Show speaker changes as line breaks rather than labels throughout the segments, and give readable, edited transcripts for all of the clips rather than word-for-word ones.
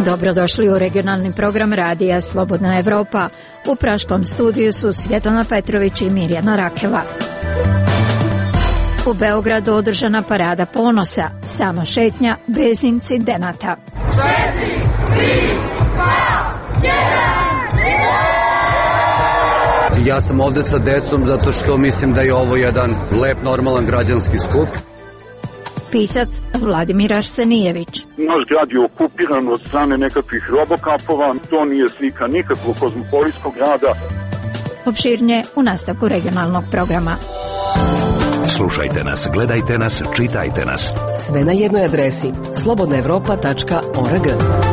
Dobrodošli u regionalni program radija Slobodna Evropa. U praškom studiju su Svjetlana Petrović i Mirjana Rakela. U Beogradu održana parada ponosa, sama šetnja bez incidenata.
4, 3, 2, 1.
Ja sam ovde sa decom zato što mislim da je ovo jedan lep, normalan građanski skup.
Pisac Vladimir Arsenijević.
Naš grad je okupiran od strane nekakvih robokapova, to nije slika nikakvog kozmopolitskog grada.
Opširnije u nastavku regionalnog programa.
Slušajte nas, gledajte nas, čitajte nas.
Sve na jednoj adresi slobodnaevropa.org.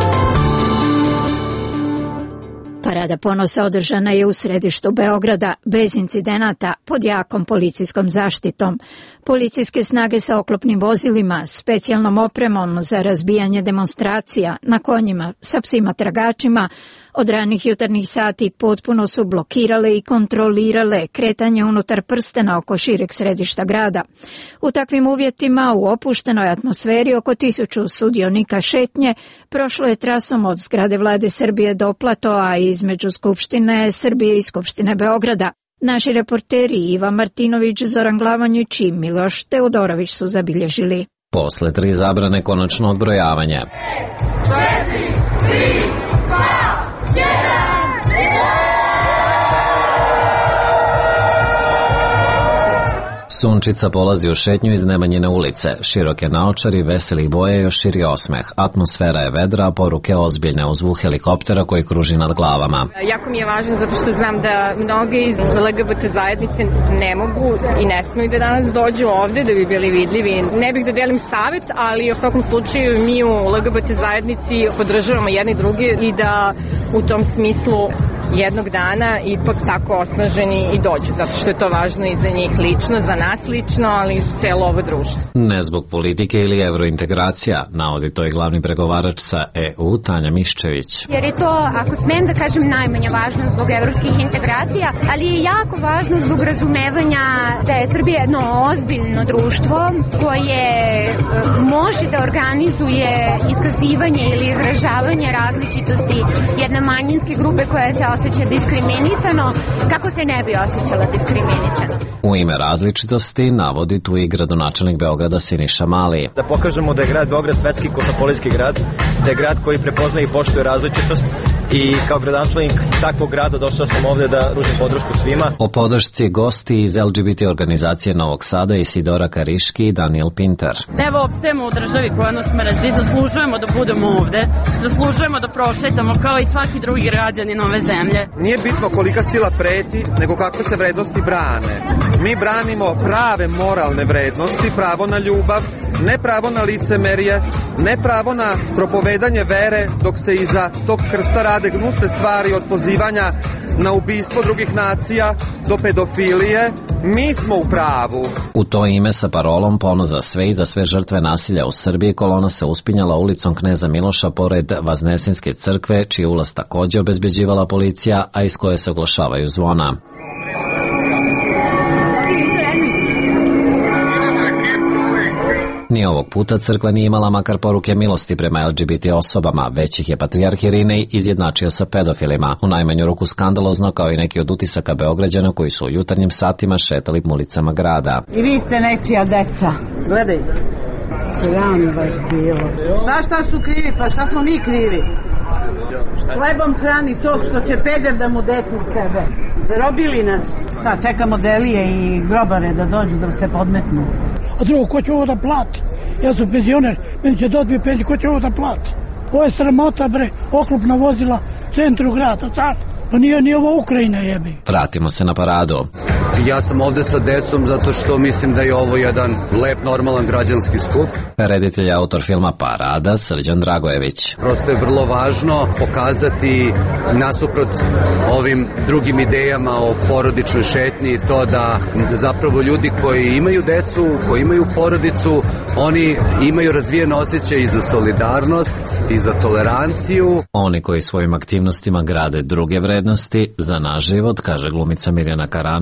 Parada ponosa održana je u središtu Beograda bez incidenata pod jakom policijskom zaštitom. Policijske snage sa oklopnim vozilima, specijalnom opremom za razbijanje demonstracija, na konjima, sa psima tragačima, od ranih jutarnjih sati potpuno su blokirale i kontrolirale kretanje unutar prstena oko šireg središta grada. U takvim uvjetima, u opuštenoj atmosferi, oko 1000 sudionika šetnje prošlo je trasom od zgrade Vlade Srbije do platoa između Skupštine Srbije i Skupštine Beograda. Naši reporteri Iva Martinović, Zoran Glavanjić i Miloš Teodorović su zabilježili.
Posle 3 zabrane konačno odbrojavanje.
4, 3, 2, 1.
Sunčica polazi u šetnju iz Nemanjine ulice. Široke naočari, veselih boje, još širi osmeh. Atmosfera je vedra, a poruke ozbiljne uz zvuk helikoptera koji kruži nad glavama.
Jako mi je važno zato što znam da mnoge iz LGBT zajednice ne mogu i ne smeju da danas dođu ovde da bi bili vidljivi. Ne bih da delim savet, ali u svakom slučaju mi u LGBT zajednici podržavamo jedni drugi i da u tom smislu jednog dana ipak tako osnaženi i dođu, zato što je to važno i za njih lično, za nas lično, ali i za celo ovo društvo.
Ne zbog politike ili evrointegracija, navodi to i glavni pregovarač sa EU, Tanja Miščević.
Jer je to, ako smem da kažem, najmanje važno zbog evropskih integracija, ali je jako važno zbog razumevanja da je Srbija jedno ozbiljno društvo koje može da organizuje iskazivanje ili izražavanje različitosti jedne manjinske grupe koja se osjeća diskriminisano, kako se ne bi osjećala diskriminisano.
U ime različitosti navodi tu i gradonačelnik Beograda Siniša Mali.
Da pokažemo da je grad Beograd svetski kozmopolitski grad, da je grad koji prepoznaje i poštuje različitost i kao gradonačelnik takvog grada došao sam ovde da ružim podršku svima.
O podršci gosti iz LGBT organizacije Novog Sada Isidora Kariški i Daniel Pinter.
Evo, opstajemo u državi koja nas mrzi, zaslužujemo da budemo ovde, zaslužujemo da prošetamo kao i svaki drugi građanin ove zemlje.
Nije bitno kolika sila preti, nego kakve se vrednosti brane. Mi branimo prave moralne vrednosti, pravo na ljubav, ne pravo na licemerje, ne pravo na propovedanje vere, dok se iza tog krsta rade gnusne stvari od pozivanja na ubistvo drugih nacija do pedofilije. Mi smo u pravu.
U to ime sa parolom Ponos za sve i za sve žrtve nasilja u Srbiji kolona se uspinjala ulicom Kneza Miloša pored Vaznesinske crkve, čiji ulaz takođe obezbeđivala policija, a iz koje se oglašavaju zvona. Ni ovog puta crkva nije imala makar poruke milosti prema LGBT osobama, već ih je patrijarh Irinej izjednačio sa pedofilima, u najmanju ruku skandalozno kao i neki od utisaka Beograđana koji su u jutarnjim satima šetali ulicama grada.
I vi ste nečija deca. Gledaj. Sram baš bilo. Šta su krivi? Pa šta smo mi krivi? Hlebom hrani tog što će peder da mu detnu sebe. Zarobili nas. Šta, čekamo delije i grobare da dođu da se podmetnu.
A drugo, ko će ovo da plati? Ja sam penzioner, meni će dobiti penziju, ko će ovo da plati? Ovo je sramota, bre, oklopna vozila u centru grada, tako? Pa nije ovo Ukrajina, jebi.
Vratimo se na paradu.
Ja sam ovde sa decom zato što mislim da je ovo jedan lep, normalan građanski skup.
Reditelj je autor filma Parada, Srđan Dragojević.
Prosto je vrlo važno pokazati nasuprot ovim drugim idejama o porodičnoj šetnji to da zapravo ljudi koji imaju decu, koji imaju porodicu, oni imaju razvijen osjećaj i za solidarnost i za toleranciju.
Oni koji svojim aktivnostima grade druge vrednosti za naš život, kaže glumica Mirjana Karanović,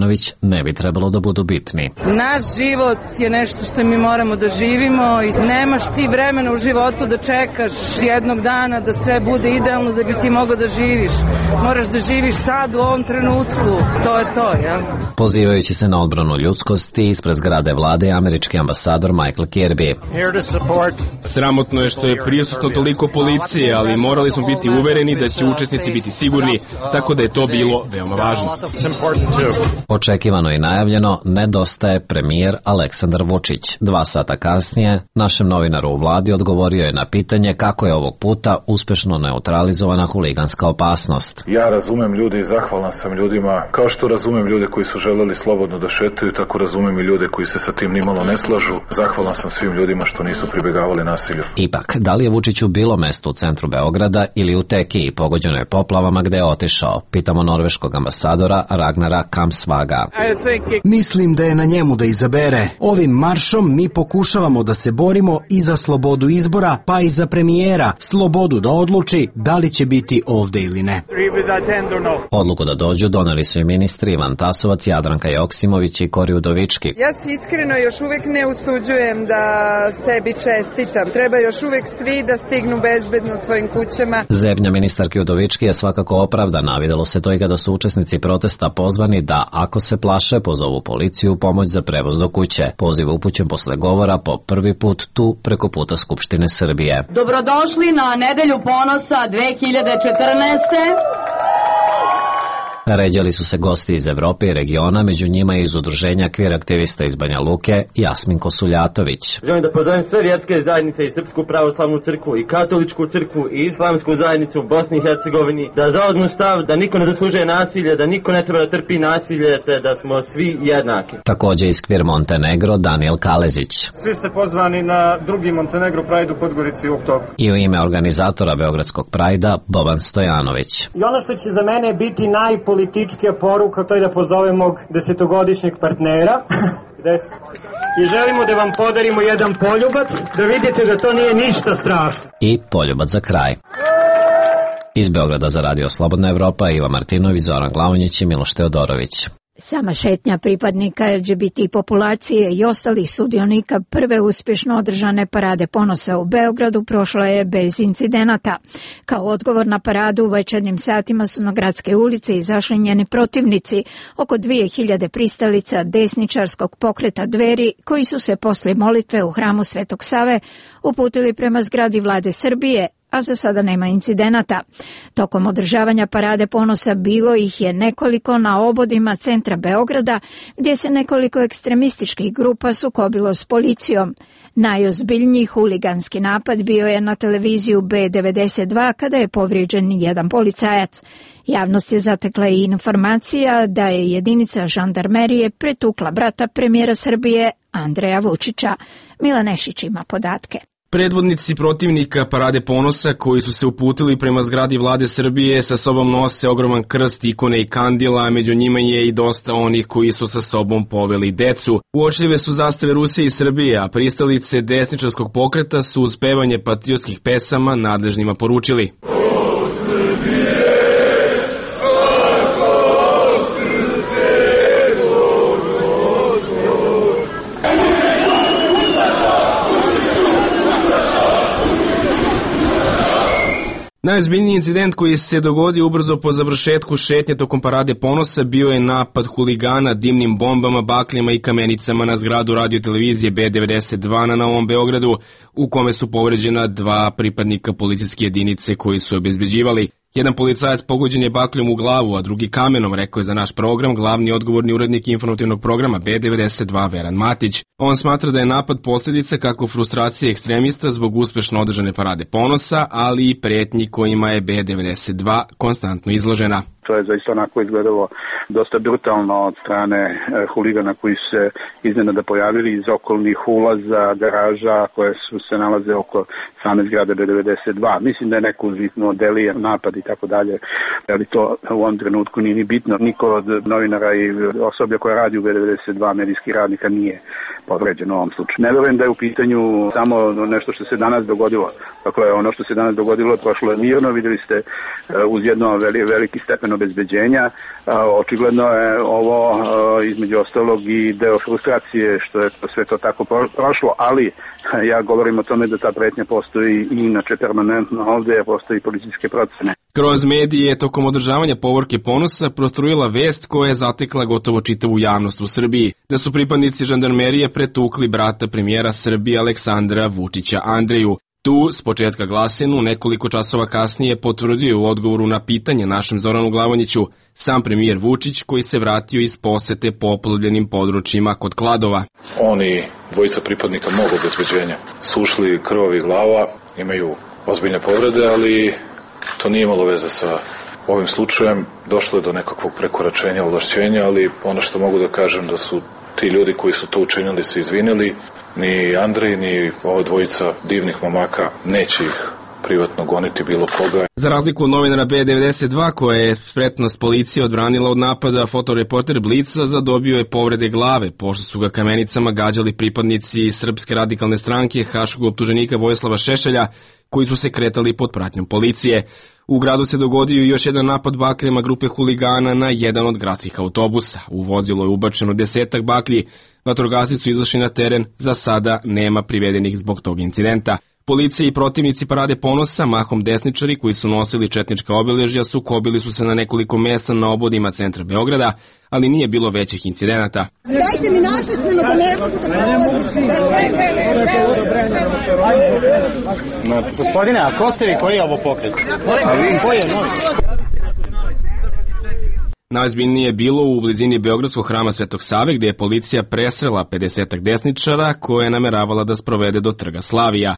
ne bi trebalo da budu bitni.
Naš život je nešto što mi moramo da živimo i nemaš ti vremena u životu da čekaš jednog dana da sve bude idealno da bi ti mogao da živiš. Moraš da živiš sad u ovom trenutku. To je to, ja.
Pozivajući se na odbranu ljudskosti, ispred zgrade vlade američki ambasador Michael Kirby.
Sramotno je što je prisutno toliko policije, ali morali smo biti uvereni da će učesnici biti sigurni, tako da je to bilo veoma važno.
Očekivano i najavljeno, nedostaje premijer Aleksandar Vučić. 2 sata kasnije, našem novinaru u vladi odgovorio je na pitanje kako je ovog puta uspešno neutralizovana huliganska opasnost.
Ja razumem ljude i zahvalan sam ljudima, kao što razumem ljude koji su želeli slobodno da šetaju, tako razumem i ljude koji se sa tim nimalo ne slažu. Zahvalan sam svim ljudima što nisu pribegavali nasilju.
Ipak, da li je Vučiću bilo mesto u centru Beograda ili u Tekiji pogođenoj poplavama gde je otišao? Pitamo norveškog ambasadora Ragnara Kamsvaga.
Mislim da je na njemu da izabere. Ovim maršom mi pokušavamo da se borimo i za slobodu izbora, pa i za premijera, slobodu da odluči da li će biti ovde ili ne.
Odluku da dođu doneli su i ministri Ivan Tasovac, Jadranka Joksimović i Kori Udovički.
Ja se iskreno još uvek ne usuđujem da sebi čestitam. Treba još uvek svi da stignu bezbedno svojim kućama.
Zebnja ministarke Udovički je svakako opravdana. Videlo se to i kada su učesnici protesta pozvani da, ako se plaše, pozovu policiju u pomoć za prevoz do kuće. Poziv upućen posle govora po prvi put tu preko puta Skupštine Srbije.
Dobrodošli na Nedelju ponosa 2014.
Ređali su se gosti iz Evrope i regiona, među njima i iz udruženja kvir aktivista iz Banja Luke, Jasmin Kosuljatović.
Želim da pozovem sve vjerske zajednice i Srpsku pravoslavnu crkvu i Katoličku crkvu i Islamsku zajednicu u Bosni i Hercegovini da zauzmu stav da niko ne zaslužuje nasilje, da niko ne treba da trpi nasilje, te da smo svi jednaki.
Takođe iz kvir Montenegro Daniel Kalezić.
Svi ste pozvani na drugi Montenegro Pride u Podgorici u oktobru.
I u ime organizatora Beogradskog Prajda Boban Stojanović.
I ono što će za mene biti najpolitičkija poruka, to je da pozovem mog 10-godišnjeg partnera i želimo da vam podarimo jedan poljubac, da vidite da to nije ništa strašno.
I poljubac za kraj. Iz Beograda za Radio Slobodna Evropa Iva Martinović, Zoran Glavonjić i Miloš Teodorović.
Sama šetnja pripadnika LGBT populacije i ostalih sudionika prve uspješno održane parade ponosa u Beogradu prošla je bez incidenata. Kao odgovor na paradu u večernjim satima su na gradske ulice izašli njeni protivnici, oko 2000 pristalica desničarskog pokreta Dveri, koji su se posle molitve u hramu Svetog Save uputili prema zgradi vlade Srbije, a za sada nema incidenata. Tokom održavanja parade ponosa bilo ih je nekoliko na obodima centra Beograda, gdje se nekoliko ekstremističkih grupa sukobilo s policijom. Najozbiljniji huliganski napad bio je na televiziju B92 kada je povrijeđen jedan policajac. Javnost je zatekla i informacija da je jedinica žandarmerije pretukla brata premijera Srbije Andreja Vučića. Mila Nešić ima podatke.
Predvodnici protivnika Parade ponosa koji su se uputili prema zgradi vlade Srbije sa sobom nose ogroman krst, ikone i kandila, a među njima je i dosta onih koji su sa sobom poveli decu. Uočljive su zastave Rusije i Srbije, a pristalice desničarskog pokreta su uz pevanje patriotskih pesama nadležnima poručili: Najozbiljniji incident koji se dogodio ubrzo po završetku šetnje tokom Parade ponosa bio je napad huligana dimnim bombama, bakljama i kamenicama na zgradu radiotelevizije B92 na Novom Beogradu, u kome su povređena 2 pripadnika policijske jedinice koji su obezbeđivali. Jedan policajac pogođen je bakljom u glavu, a drugi kamenom, rekao je za naš program glavni odgovorni urednik informativnog programa B92 Veran Matić. On smatra da je napad posljedica kako frustracije ekstremista zbog uspešno održane Parade ponosa, ali i pretnji kojima je B92 konstantno izložena.
To je zaista onako izgledalo dosta brutalno od strane huligana koji su se iznenada pojavili iz okolnih ulaza, garaža koje su se nalaze oko same zgrade B92. Mislim da je neko uzviknuo delije napad i tako dalje, ali to u ovom trenutku nije ni bitno. Niko od novinara i osoblja koja radi u B92, medijskih radnika, nije povređen u ovom slučaju. Ne verujem da je u pitanju samo nešto što se danas dogodilo. Dakle, ono što se danas dogodilo prošlo je mirno, videli ste uz jedno veliki stepen obezbeđenja. Očigledno je ovo između ostalog i deo frustracije što je sve to tako prošlo, ali ja govorim o tome da ta pretnja postoji i inače permanentno ovde, postoji policijske procene.
Kroz medije tokom održavanja Povorke Ponosa prostrujila vest koja je zatekla gotovo čitavu javnost u Srbiji, da su pripadnici žandarmerije pretukli brata premijera Srbije Aleksandra Vučića Andreju. Tu, s početka glasinu, nekoliko časova kasnije potvrdio u odgovoru na pitanje našem Zoranu Glavonjiću sam premijer Vučić koji se vratio iz posete poplavljenim područjima kod Kladova.
Oni, dvojica pripadnika mog obezbeđenja, su ušli krvavi glava, imaju ozbiljne povrede, ali to nije imalo veze sa ovim slučajem. Došlo je do nekakvog prekoračenja ovlašćenja, ali ono što mogu da kažem da su ti ljudi koji su to učinili se izvinili. Ni Andrej, ni ova dvojica divnih momaka neće ih privatno goniti bilo koga.
Za razliku od novinara B92 koja je spretnost policije odbranila od napada, fotoreporter Blica zadobio je povrede glave, pošto su ga kamenicama gađali pripadnici Srpske radikalne stranke haškog optuženika Vojislava Šešelja, koji su se kretali pod pratnjom policije. U gradu se dogodio još jedan napad bakljama grupe huligana na jedan od gradskih autobusa. U vozilo je ubačeno 10 baklji, vatrogasci su izašli na teren, za sada nema privedenih zbog tog incidenta. Policija i protivnici Parade Ponosa, mahom desničari koji su nosili četnička obeležja, sukobili su se na nekoliko mesta na obodima centra Beograda, ali nije bilo većih incidenata.
Dajte mi napismeno da ne mogu da prolazim.
Gospodine, a ko ste vi, koji je ovo pokret? A vi koji je novi?
Najozbiljnije je bilo u blizini Beogradskog hrama Svetog Save, gde je policija presrela 50 desničara koje je nameravala da sprovede do Trga Slavija.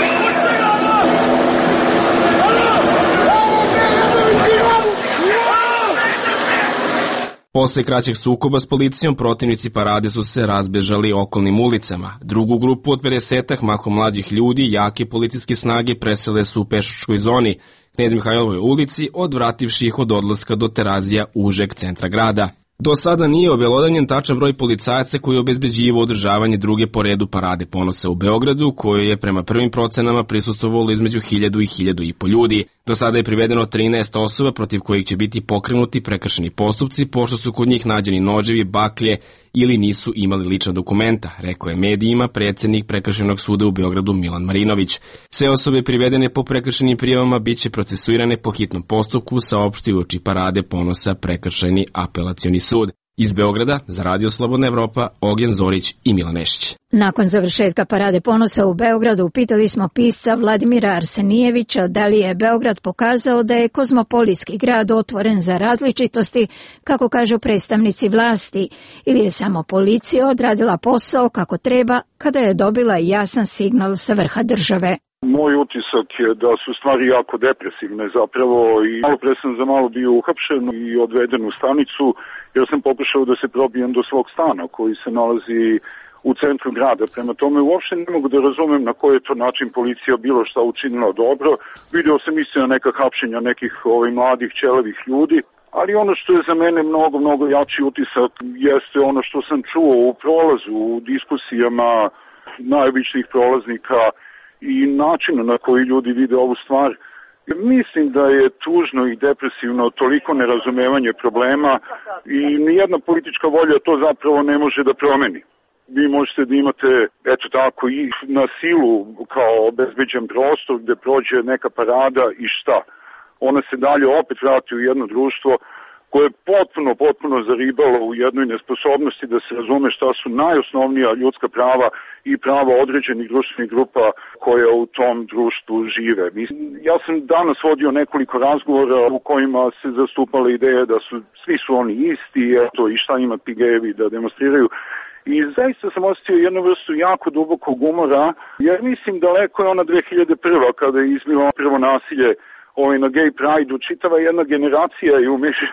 Posle kraćeg sukoba s policijom, protivnici Parade su se razbežali okolnim ulicama. Drugu grupu od 50 mahom mlađih ljudi, jake policijske snage presele su u pešačkoj zoni, Knez Mihajlovoj ulici, odvrativši ih od odlaska do Terazija užeg centra grada. Do sada nije obelodanjen tačan broj policajaca koji je obezbeđivao održavanje druge po redu Parade Ponosa u Beogradu, koje je prema prvim procenama prisustvovalo između 1000 i 1500 ljudi. Do sada je privedeno 13 osoba protiv kojih će biti pokrenuti prekršeni postupci, pošto su kod njih nađeni noževi, baklje ili nisu imali lična dokumenta, rekao je medijima predsednik Prekršajnog suda u Beogradu Milan Marinović. Sve osobe privedene po prekršenim prijavama biće procesuirane po hitnom postupku, saopštio uoči Parade Ponosa Prekršajni apelacioni sud. Iz Beograda za Radio Slobodna Evropa Ognjen Zorić i Milan Nešić.
Nakon završetka Parade Ponosa u Beogradu pitali smo pisca Vladimira Arsenijevića da li je Beograd pokazao da je kozmopolitski grad otvoren za različitosti, kako kažu predstavnici vlasti, ili je samo policija odradila posao kako treba kada je dobila jasan signal sa vrha države.
Moj utisak je da su stvari jako depresivne zapravo i malo pre sam za malo bio uhapšen i odveden u stanicu jer sam pokušao da se probijem do svog stana koji se nalazi u centru grada. Prema tome uopšte ne mogu da razumem na koji je to način policija bilo šta učinila dobro. Video sam istina neka hapšenja nekih mladih ćelevih ljudi, ali ono što je za mene mnogo jači utisak jeste ono što sam čuo u prolazu, u diskusijama najobičnijih prolaznika i načinu na koji ljudi vide ovu stvar. Mislim da je tužno i depresivno toliko nerazumevanje problema i nijedna politička volja to zapravo ne može da promeni. Vi možete da imate, eto tako, i na silu kao obezbeđen prostor gde prođe neka parada i šta. Ona se dalje opet vrati u jedno društvo koje je potpuno zaribalo u jednoj nesposobnosti da se razume šta su najosnovnija ljudska prava i prava određenih društvenih grupa koje u tom društvu žive. Ja sam danas vodio nekoliko razgovora u kojima se zastupala ideja da svi su oni isti, eto i šta ima ti gejevi da demonstriraju. I zaista sam osjetio jednu vrstu jako dubokog umora, jer mislim daleko je ona 2001. kada je izbilo prvo nasilje na Gay Pride-u, čitava jedna generacija je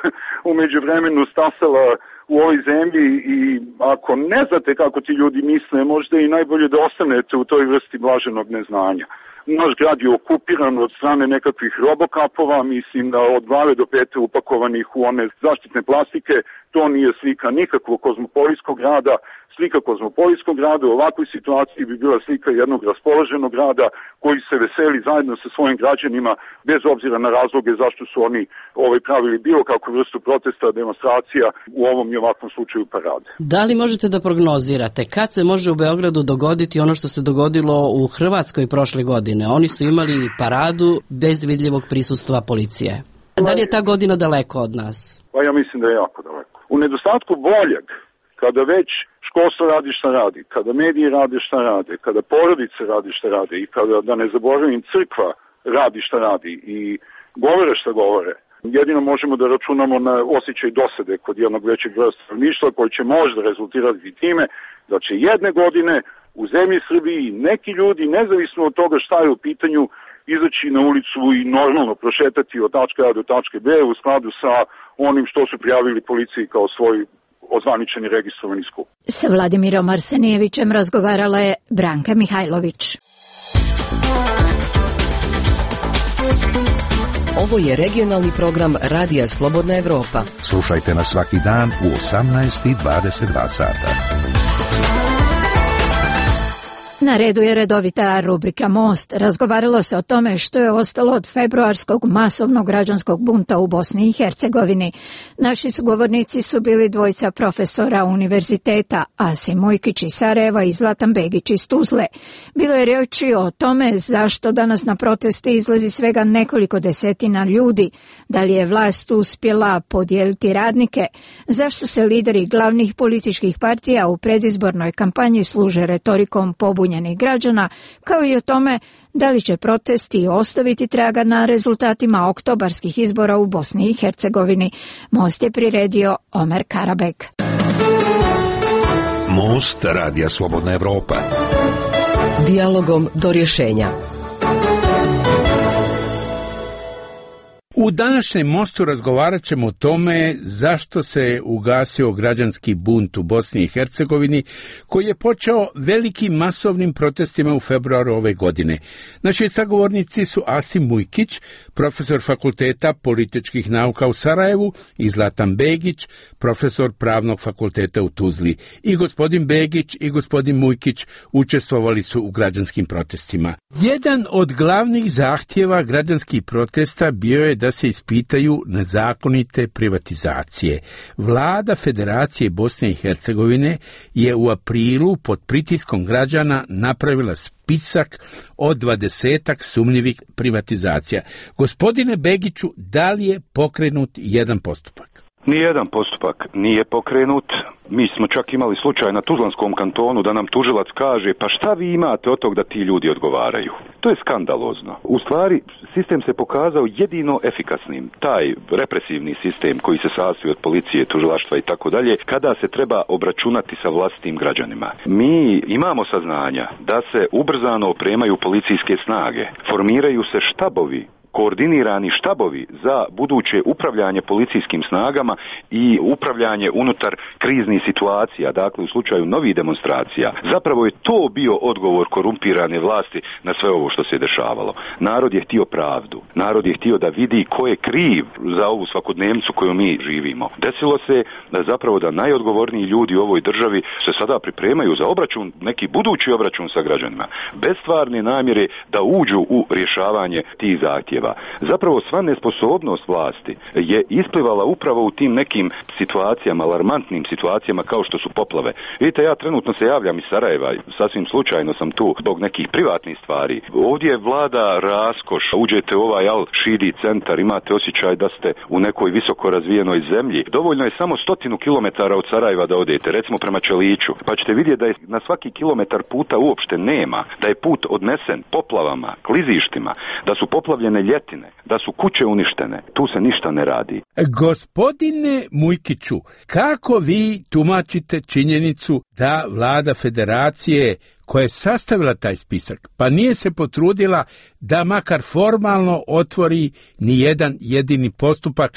u međuvremenu stasala u ovoj zemlji i ako ne znate kako ti ljudi misle, možda i najbolje da ostanete u toj vrsti blaženog neznanja. Naš grad je okupiran od strane nekakvih robokapova, mislim da od glave do pete upakovanih u one zaštitne plastike. To nije slika nikakvog kozmopolitskog grada. slika kozmopolitskog grada, u ovakvoj situaciji bi bila slika jednog raspoloženog grada koji se veseli zajedno sa svojim građanima bez obzira na razloge zašto su oni pravili bilo kakvu vrstu protesta, demonstracija, u ovom i ovakvom slučaju parade.
Da li možete da prognozirate kad se može u Beogradu dogoditi ono što se dogodilo u Hrvatskoj prošle godine? Oni su imali paradu bez vidljivog prisustva policije. Da li je ta godina daleko od nas?
Pa ja mislim da je jako daleko. U nedostatku boljeg, kada već školstvo radi šta radi, kada mediji rade šta rade, kada porodice radi šta rade i kada, da ne zaboravim, crkva radi šta radi i govore šta govore, jedino možemo da računamo na osjećaj dosade kod jednog većeg broja stanovništva koji će možda rezultirati time da će jedne godine u zemlji Srbiji neki ljudi, nezavisno od toga šta je u pitanju, izaći na ulicu i normalno prošetati od tačke A do tačke B u skladu sa onim što su prijavili policiji kao svoj ozvaničeni registrovani skup.
Sa Vladimirom Arsenijevićem razgovarala je Branka Mihajlović.
Ovo je regionalni program Radija Slobodna Evropa.
Slušajte nas svaki dan u 18:22 sata.
Na redu je redovita rubrika Most. Razgovaralo se o tome što je ostalo od februarskog masovnog građanskog bunta u Bosni i Hercegovini. Naši sugovornici su bili dvojica profesora univerziteta, Asim Mujkić iz Sarajeva i Zlatan Begić iz Tuzle. Bilo je riječi o tome zašto danas na proteste izlazi svega nekoliko desetina ljudi, da li je vlast uspjela podijeliti radnike, zašto se lideri glavnih političkih partija u predizbornoj kampanji služe retorikom pobunjenih građana, kao i o tome da li će protesti ostaviti traga na rezultatima oktobarskih izbora u Bosni i Hercegovini. Most je priredio Omer Karabek.
Most Radija Slobodna Evropa.
Dijalogom do rješenja.
U današnjem Mostu razgovarat ćemo o tome zašto se ugasio građanski bunt u Bosni i Hercegovini, koji je počeo velikim masovnim protestima u februaru ove godine. Naši sagovornici su Asim Mujkić, profesor Fakulteta političkih nauka u Sarajevu, i Zlatan Begić, profesor Pravnog fakulteta u Tuzli. I gospodin Begić i gospodin Mujkić učestvovali su u građanskim protestima. Jedan od glavnih zahtjeva građanskih protesta bio je da se ispitaju nezakonite privatizacije. Vlada Federacije Bosne i Hercegovine je u aprilu pod pritiskom građana napravila spisak od 20 sumnjivih privatizacija. Gospodine Begiću, da li je pokrenut jedan postupak?
Nijedan postupak nije pokrenut. Mi smo čak imali slučaj na Tuzlanskom kantonu da nam tužilac kaže pa šta vi imate od tog da ti ljudi odgovaraju. To je skandalozno. U stvari, sistem se pokazao jedino efikasnim. Taj represivni sistem koji se sastoji od policije, tužilaštva i tako dalje, kada se treba obračunati sa vlastitim građanima. Mi imamo saznanja da se ubrzano opremaju policijske snage, formiraju se štabovi, koordinirani štabovi za buduće upravljanje policijskim snagama i upravljanje unutar kriznih situacija, dakle u slučaju novih demonstracija. Zapravo je to bio odgovor korumpirane vlasti na sve ovo što se dešavalo. Narod je htio pravdu. Narod je htio da vidi ko je kriv za ovu svakodnevnicu koju mi živimo. Desilo se da najodgovorniji ljudi u ovoj državi se sada pripremaju za obračun, neki budući obračun sa građanima, bez stvarne namjere da uđu u rješavanje tih zahtjeva. Zapravo sva nesposobnost vlasti je isplivala upravo u tim nekim situacijama, alarmantnim situacijama kao što su poplave. Vidite, ja trenutno se javljam iz Sarajeva, sasvim slučajno sam tu zbog nekih privatnih stvari. Ovdje vlada raskoš, uđete u ovaj Al-Šidi centar, imate osjećaj da ste u nekoj visoko razvijenoj zemlji. Dovoljno je samo 100 kilometara od Sarajeva da odete, recimo prema Čeliću, pa ćete vidjeti da je na svaki kilometar puta uopšte nema, da je put odnesen poplavama, klizištima, da su poplavljene ljetine, da su kuće uništene. Tu se ništa ne radi.
Gospodine Mujkiću, kako vi tumačite činjenicu da vlada Federacije koja je sastavila taj spisak, pa nije se potrudila da makar formalno otvori ni jedan jedini postupak,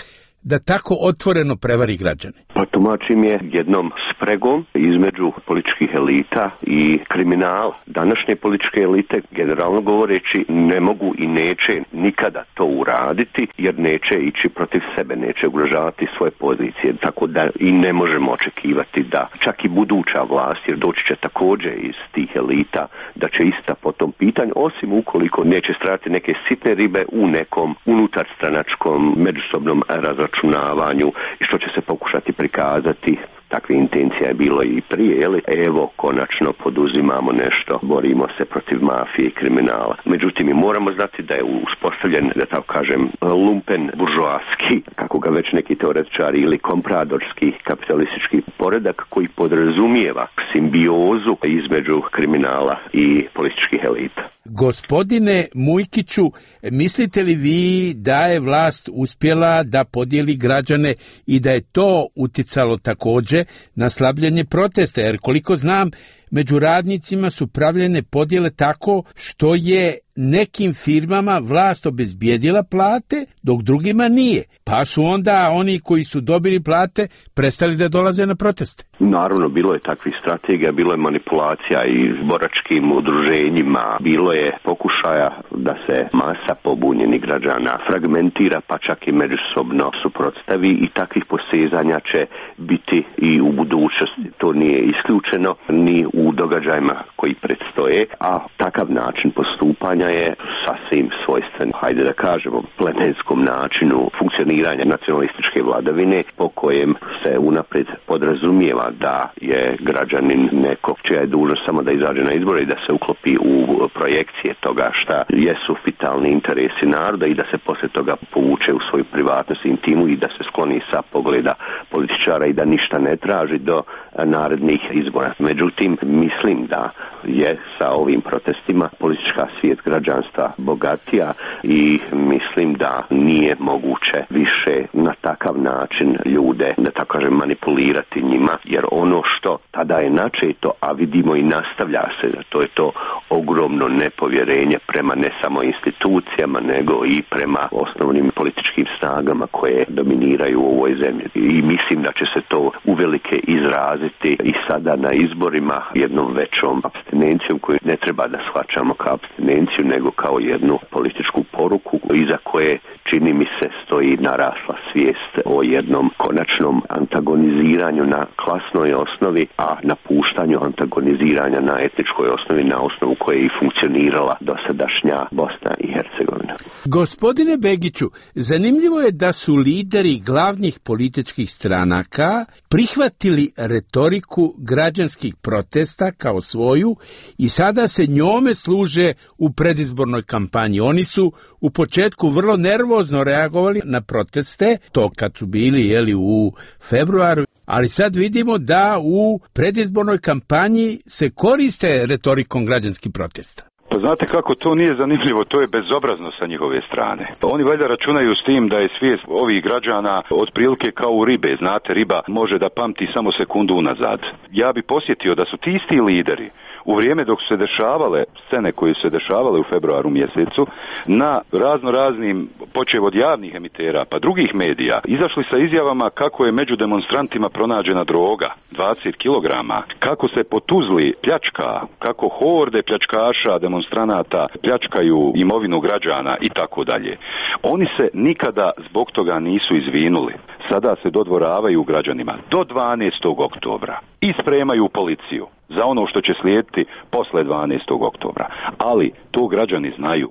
da tako otvoreno prevari građane?
Pa tumačim je jednom spregom između političkih elita i kriminala. Današnje političke elite, generalno govoreći, ne mogu i neće nikada to uraditi, jer neće ići protiv sebe, neće ugrožavati svoje pozicije, tako da i ne možemo očekivati da čak i buduća vlast, jer doći će također iz tih elita, da će ista po tom pitanju, osim ukoliko neće strati neke sitne ribe u nekom unutarstranačkom međusobnom razračunavanju, i što će se pokušati prikazati. Takve intencija je bilo i prije, jeli? Evo, konačno poduzimamo nešto, borimo se protiv mafije i kriminala. Međutim, mi moramo znati da je uspostavljen, da tako kažem, lumpen buržoaski, kako ga već neki teoretičari, ili kompradorski kapitalistički poredak koji podrazumijeva simbiozu između kriminala i političkih elita.
Gospodine Mujkiću, mislite li vi da je vlast uspjela da podijeli građane i da je to uticalo također na slabljenje protesta? Jer koliko znam, među radnicima su pravljene podjele tako što je nekim firmama vlast obezbijedila plate, dok drugima nije. Pa su onda oni koji su dobili plate prestali da dolaze na proteste.
Naravno, bilo je takvih strategija, bilo je manipulacija i boračkim udruženjima, bilo je pokušaja da se masa pobunjenih građana fragmentira, pa čak i međusobno suprotstavi, i takvih posezanja će biti i u budućnosti. To nije isključeno ni u događajima koji predstoje, a takav način postupanja je sasvim svojstven, hajde da kažemo, plemenskom načinu funkcioniranja nacionalističke vladavine, po kojem se unaprijed podrazumijeva da je građanin neko čija je dužnost samo da izađe na izbore i da se uklopi u projekcije toga šta jesu vitalni interesi naroda i da se poslije toga povuče u svoju privatnost i intimu i da se skloni sa pogleda političara i da ništa ne traži do narednih izbora. Međutim, mislim da je sa ovim protestima politička svijet građanstva bogatija i mislim da nije moguće više na takav način ljude, da tako kažem, manipulirati njima, jer ono što tada je načeto, a vidimo i nastavlja se, to je to ogromno nepovjerenje prema ne samo institucijama, nego i prema osnovnim političkim snagama koje dominiraju u ovoj zemlji. I mislim da će se to uvelike izraziti i sada na izborima jednom većom apstinencijom koju ne treba da shvaćamo kao apstinenciju, nego kao jednu političku poruku iza koje, čini mi se, stoji narasla svijest o jednom konačnom antagoniziranju na klasnoj osnovi, a napuštanju antagoniziranja na etničkoj osnovi, na osnovu koje je i funkcionirala dosadašnja Bosna i Hercegovina.
Gospodine Begiću, zanimljivo je da su lideri glavnih političkih stranaka prihvatili retoriku građanskih protesta kao svoju i sada se njome služe u predizbornoj kampanji. Oni su u početku vrlo nervozno reagovali na proteste, to kad su bili u februaru, ali sad vidimo da u predizbornoj kampanji se koriste retorikom građanskih protesta.
Pa znate kako to nije zanimljivo, to je bezobrazno sa njihove strane. Pa oni valjda računaju s tim da je svijest ovih građana otprilike kao u ribe. Znate, riba može da pamti samo sekundu unazad. Ja bi posjetio da su ti isti lideri u vrijeme dok su se dešavale scene koje su se dešavale u februaru mjesecu na raznim, počev od javnih emitera pa drugih medija, izašli sa izjavama kako je među demonstrantima pronađena droga, 20 kilograma, kako se po Tuzli pljačka, kako horde pljačkaša, demonstranata pljačkaju imovinu građana i tako dalje. Oni se nikada zbog toga nisu izvinuli. Sada se dodvoravaju građanima do 12. oktobra i spremaju policiju za ono što će slijediti posle 12. oktobra. Ali to građani znaju.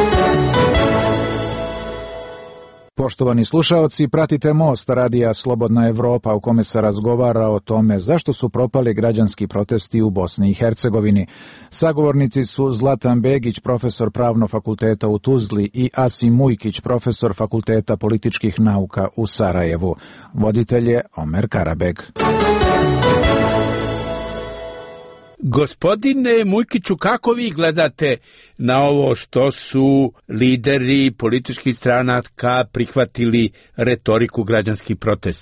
Poštovani slušaoci, pratite Most radija Slobodna Evropa u kome se razgovara o tome zašto su propali građanski protesti u Bosni i Hercegovini. Sagovornici su Zlatan Begić, profesor Pravnog fakulteta u Tuzli, i Asim Mujkić, profesor Fakulteta političkih nauka u Sarajevu. Voditelj je Omer Karabeg.
Gospodine Mujkiću, kako vi gledate na ovo što su lideri političkih stranaka prihvatili retoriku građanskih protesta?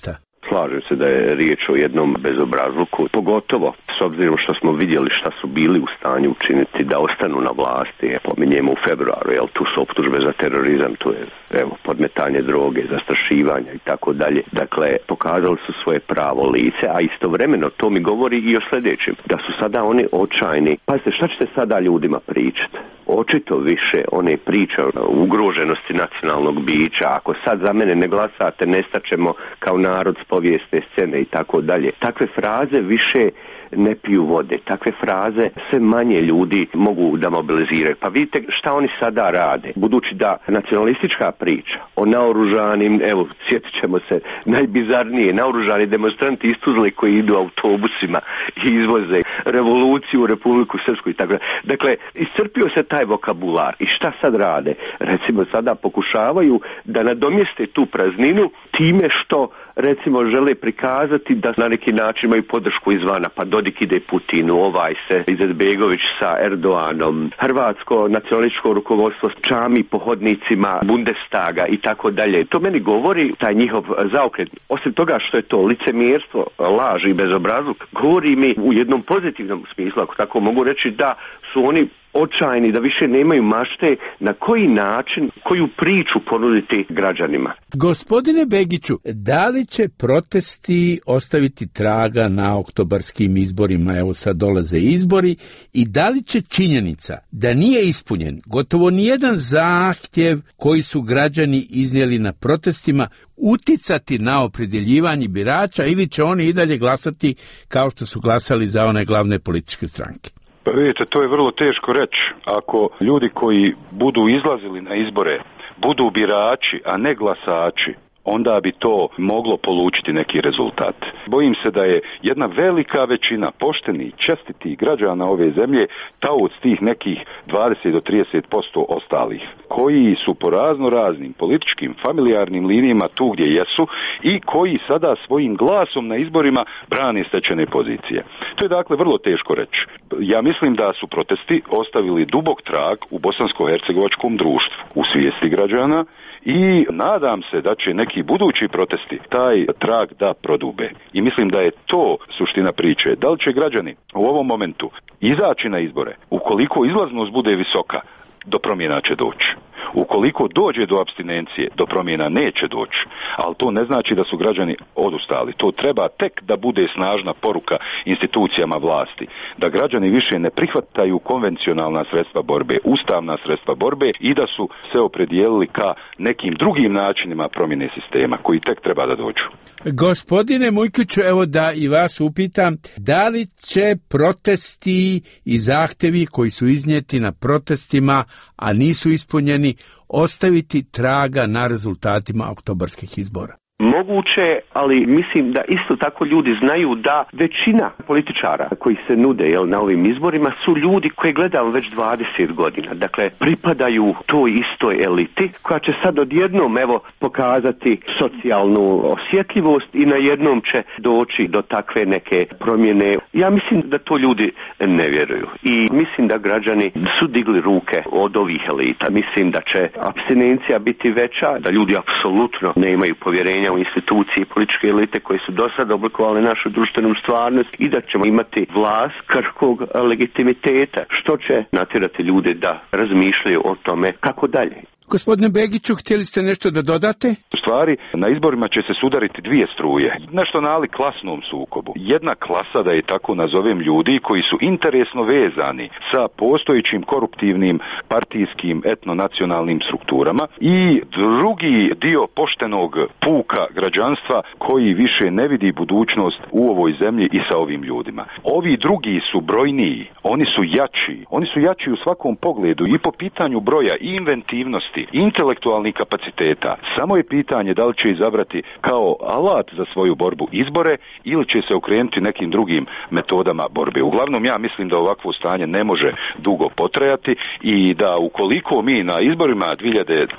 Slažem se da je riječ o jednom bezobrazluku, pogotovo s obzirom što smo vidjeli šta su bili u stanju učiniti da ostanu na vlasti. Pominjemo u februaru, tu su optužbe za terorizam, tu je podmetanje droge, zastrašivanja i tako dalje. Dakle, pokazali su svoje pravo lice, a istovremeno to mi govori i o sljedećem, da su sada oni očajni. Pazite, šta ćete sada ljudima pričati? Očito više one priče o ugroženosti nacionalnog bića. Ako sad za mene ne glasate, nestaćemo kao narod s povijesne scene i tako dalje. Takve fraze više ne piju vode. Takve fraze sve manje ljudi mogu da mobiliziraju. Pa vidite šta oni sada rade. Budući da nacionalistička priča o naoružanim, sjetit ćemo se najbizarnije, naoružani demonstranti iz Tuzle koji idu autobusima i izvoze revoluciju u Republiku Srpsku i tako dalje. Dakle, iscrpio se taj vokabular. I šta sad rade? Recimo sada pokušavaju da nadomjeste tu prazninu time što recimo žele prikazati da na neki način imaju podršku izvana, pa Dodik ide Putinu, se Izetbegović sa Erdoganom, hrvatsko nacionalističko rukovodstvo čami po hodnicima Bundestaga i tako dalje. To meni govori taj njihov zaokret. Osim toga što je to licemjerstvo, laž i bezobrazluk, govori mi u jednom pozitivnom smislu, ako tako mogu reći, da su oni očajni, da više nemaju mašte na koji način, koju priču ponuditi građanima.
Gospodine Begiću, da li će protesti ostaviti traga na oktobarskim izborima? Evo sad dolaze izbori, i da li će činjenica da nije ispunjen gotovo nijedan zahtjev koji su građani iznijeli na protestima uticati na opredjeljivanje birača, ili će oni i dalje glasati kao što su glasali za one glavne političke stranke?
Pa vidite, to je vrlo teško reći. Ako ljudi koji budu izlazili na izbore budu birači, a ne glasači, onda bi to moglo polučiti neki rezultat. Bojim se da je jedna velika većina poštenih, čestitih građana ove zemlje taoc tih nekih 20 do 30% ostalih, koji su po razno raznim političkim, familijarnim linijama tu gdje jesu i koji sada svojim glasom na izborima brane stečene pozicije. To je dakle vrlo teško reći. Ja mislim da su protesti ostavili dubok trag u bosansko-hercegovačkom društvu, u svijesti građana, i nadam se da će neki budući protesti taj trag da prodube. I mislim da je to suština priče. Da li će građani u ovom momentu izaći na izbore? Ukoliko izlaznost bude visoka, do promjena će doći. Ukoliko dođe do apstinencije, do promjena neće doći. Ali to ne znači da su građani odustali. To treba tek da bude snažna poruka institucijama vlasti. Da građani više ne prihvataju konvencionalna sredstva borbe, ustavna sredstva borbe, i da su se opredijelili ka nekim drugim načinima promjene sistema koji tek treba da dođu.
Gospodine Mujkiću, evo da i vas upitam, da li će protesti i zahtjevi koji su iznijeti na protestima, a nisu ispunjeni, ostaviti traga na rezultatima oktobarskih izbora?
Moguće, ali mislim da isto tako ljudi znaju da većina političara koji se nude na ovim izborima su ljudi koje gledamo već 20 godina. Dakle, pripadaju toj istoj eliti koja će sad odjednom pokazati socijalnu osjetljivost i najednom će doći do takve neke promjene. Ja mislim da to ljudi ne vjeruju i mislim da građani su digli ruke od ovih elita. Mislim da će apstinencija biti veća, da ljudi apsolutno ne imaju povjerenja u institucije i političke elite koje su do sada oblikovali našu društvenu stvarnost i da ćemo imati vlast krhkog legitimiteta, što će natjerati ljude da razmišljaju o tome kako dalje.
Gospodine Begiću, htjeli ste nešto da dodate?
U stvari, na izborima će se sudariti dvije struje. Nešto nalik klasnom sukobu. Jedna klasa, da je tako nazovem, ljudi koji su interesno vezani sa postojećim koruptivnim partijskim etnonacionalnim strukturama, i drugi dio poštenog puka građanstva koji više ne vidi budućnost u ovoj zemlji i sa ovim ljudima. Ovi drugi su brojniji, oni su jači. Oni su jači u svakom pogledu i po pitanju broja i inventivnosti, intelektualnih kapaciteta. Samo je pitanje da li će izabrati kao alat za svoju borbu izbore ili će se okrenuti nekim drugim metodama borbe. Uglavnom, ja mislim da ovakvo stanje ne može dugo potrajati i da ukoliko mi na izborima 2014.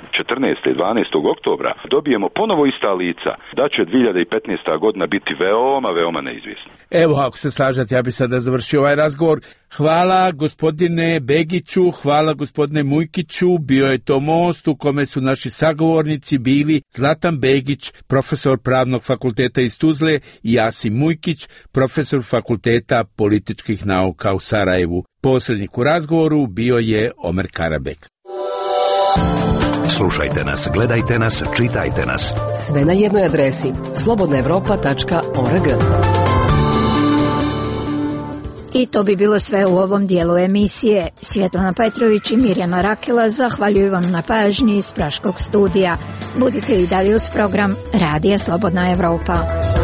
12. oktobra dobijemo ponovo ista lica, da će 2015. godina biti veoma, veoma neizvjesna.
Evo, ako se slažete, ja bih sada završio ovaj razgovor. Hvala gospodine Begiću, hvala gospodine Mujkiću. Bio je to most u kome su naši sagovornici bili Zlatan Begić, profesor Pravnog fakulteta iz Tuzle, i Asim Mujkić, profesor Fakulteta političkih nauka u Sarajevu. Posrednik u razgovoru bio je Omer Karabek.
Slušajte nas, gledajte nas, čitajte nas.
Sve na jednoj adresi slobodnaevropa.org.
I to bi bilo sve u ovom dijelu emisije. Svjetlana Petrović i Mirjana Rakela zahvaljuju vam na pažnji iz Praškog studija. Budite i dalje uz program Radija Slobodna Evropa.